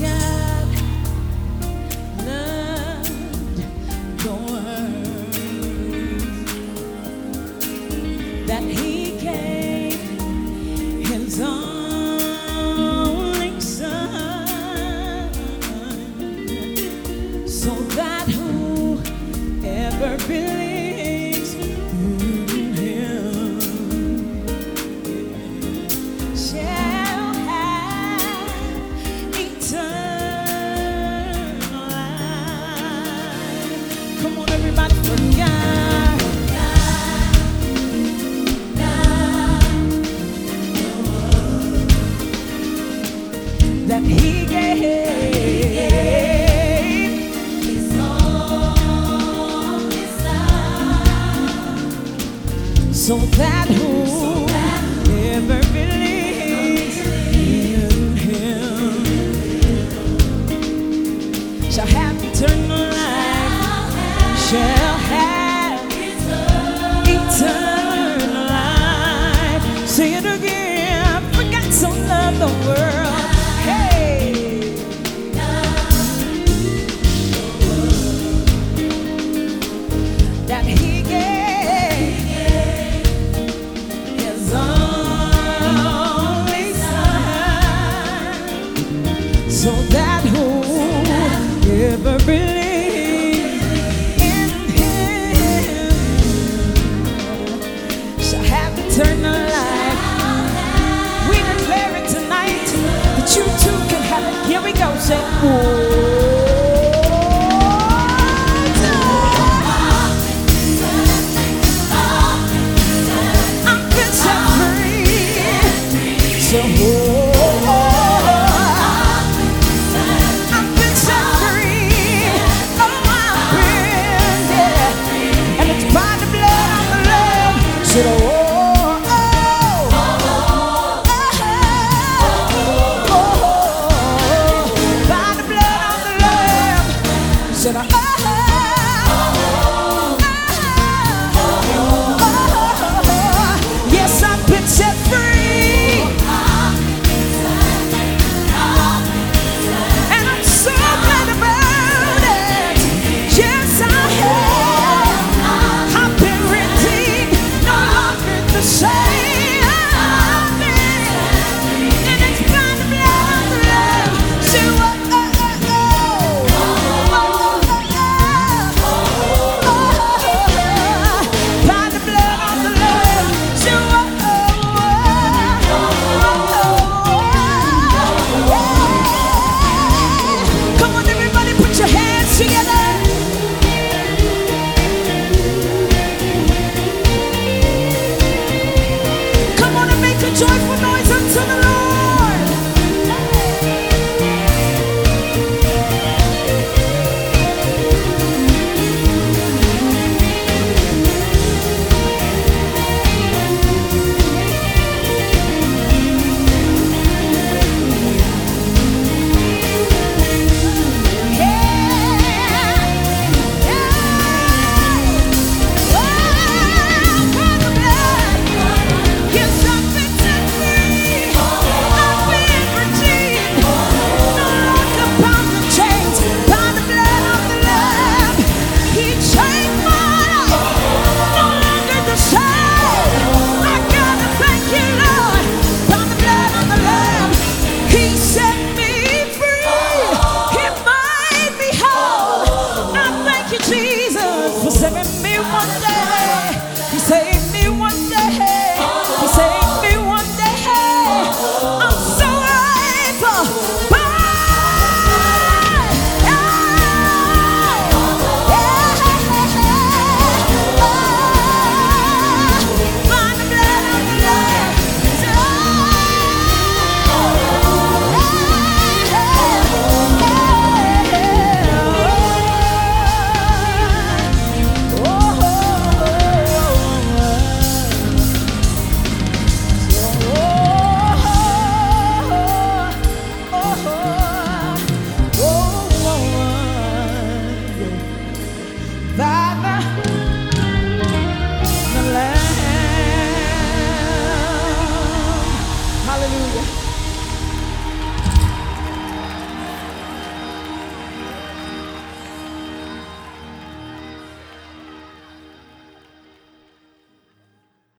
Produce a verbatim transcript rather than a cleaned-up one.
God loved the world that He gave His only Son, so that whoever believes in Him shall have eternal life. Come on, everybody, for God, that He gave His only Son, so that whoever believes in Him shall have eternal life, shall have eternal life. Say it again. For God so loved the world. That He gave His only Son, so that whoever believes in Him shall have eternal life. We declare it tonight that you too can have it. Here we go. Say, whoa. So, oh, oh, I've been set free. Oh, I've been, yeah. And it's by the blood of the Lamb. So, oh, oh, oh, oh, by the blood of the Lamb. So, oh.